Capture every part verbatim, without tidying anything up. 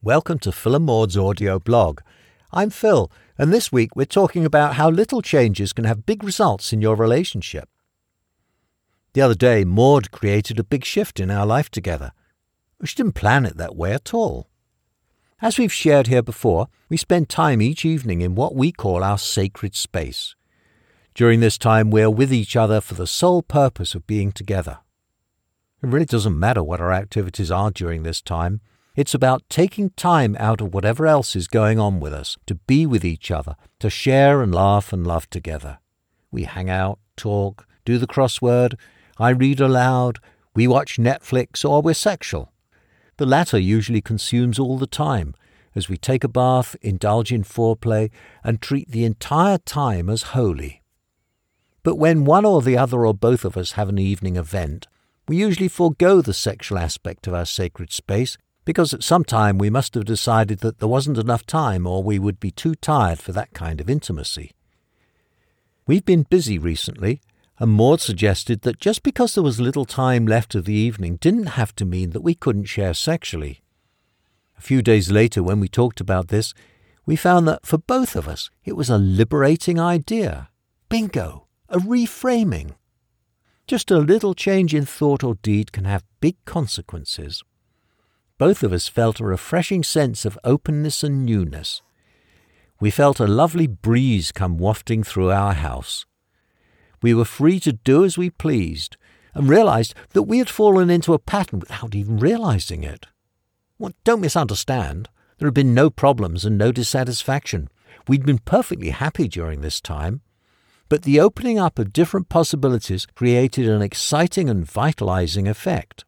Welcome to Phil and Maud's audio blog. I'm Phil, and this week we're talking about how little changes can have big results in your relationship. The other day, Maud created a big shift in our life together. She didn't plan it that way at all. As we've shared here before, we spend time each evening in what we call our sacred space. During this time, we're with each other for the sole purpose of being together. It really doesn't matter what our activities are during this time. It's about taking time out of whatever else is going on with us to be with each other, to share and laugh and love together. We hang out, talk, do the crossword, I read aloud, we watch Netflix, or we're sexual. The latter usually consumes all the time, as we take a bath, indulge in foreplay, and treat the entire time as holy. But when one or the other or both of us have an evening event, we usually forego the sexual aspect of our sacred space, because at some time we must have decided that there wasn't enough time or we would be too tired for that kind of intimacy. We've been busy recently, and Maud suggested that just because there was little time left of the evening didn't have to mean that we couldn't share sexually. A few days later, when we talked about this, we found that for both of us it was a liberating idea. Bingo! A reframing. Just a little change in thought or deed can have big consequences. Both of us felt a refreshing sense of openness and newness. We felt a lovely breeze come wafting through our house. We were free to do as we pleased and realized that we had fallen into a pattern without even realizing it. Well, don't misunderstand. There had been no problems and no dissatisfaction. We'd been perfectly happy during this time. But the opening up of different possibilities created an exciting and vitalizing effect.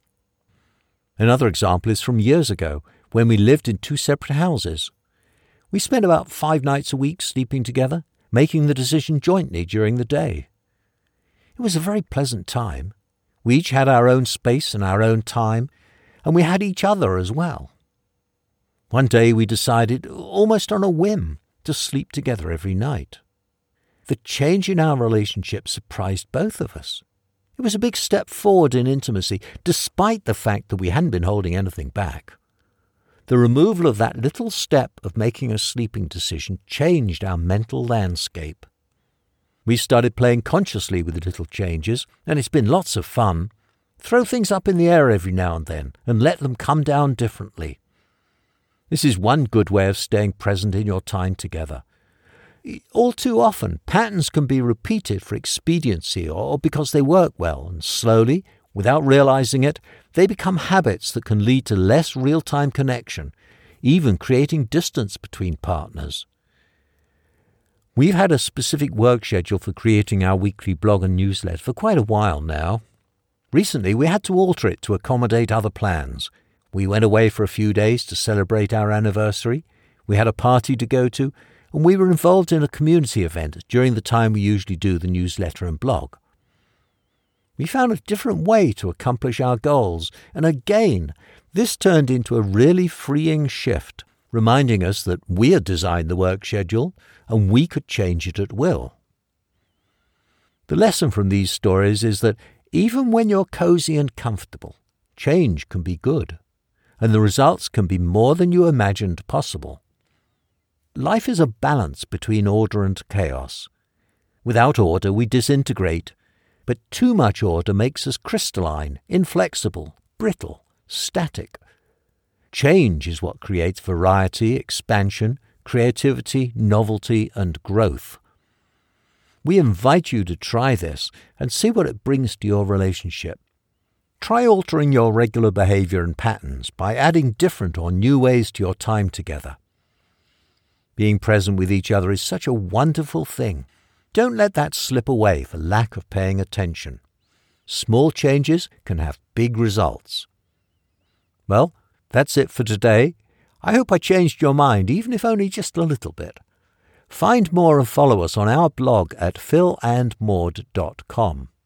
Another example is from years ago, when we lived in two separate houses. We spent about five nights a week sleeping together, making the decision jointly during the day. It was a very pleasant time. We each had our own space and our own time, and we had each other as well. One day we decided, almost on a whim, to sleep together every night. The change in our relationship surprised both of us. It was a big step forward in intimacy, despite the fact that we hadn't been holding anything back. The removal of that little step of making a sleeping decision changed our mental landscape. We started playing consciously with the little changes, and it's been lots of fun. Throw things up in the air every now and then, and let them come down differently. This is one good way of staying present in your time together. All too often, patterns can be repeated for expediency or because they work well, and slowly, without realizing it, they become habits that can lead to less real-time connection, even creating distance between partners. We've had a specific work schedule for creating our weekly blog and newsletter for quite a while now. Recently, we had to alter it to accommodate other plans. We went away for a few days to celebrate our anniversary. We had a party to go to, and we were involved in a community event during the time we usually do the newsletter and blog. We found a different way to accomplish our goals, and again, this turned into a really freeing shift, reminding us that we had designed the work schedule and we could change it at will. The lesson from these stories is that even when you're cozy and comfortable, change can be good, and the results can be more than you imagined possible. Life is a balance between order and chaos. Without order, we disintegrate, but too much order makes us crystalline, inflexible, brittle, static. Change is what creates variety, expansion, creativity, novelty, and growth. We invite you to try this and see what it brings to your relationship. Try altering your regular behavior and patterns by adding different or new ways to your time together. Being present with each other is such a wonderful thing. Don't let that slip away for lack of paying attention. Small changes can have big results. Well, that's it for today. I hope I changed your mind, even if only just a little bit. Find more and follow us on our blog at phil and maud dot com.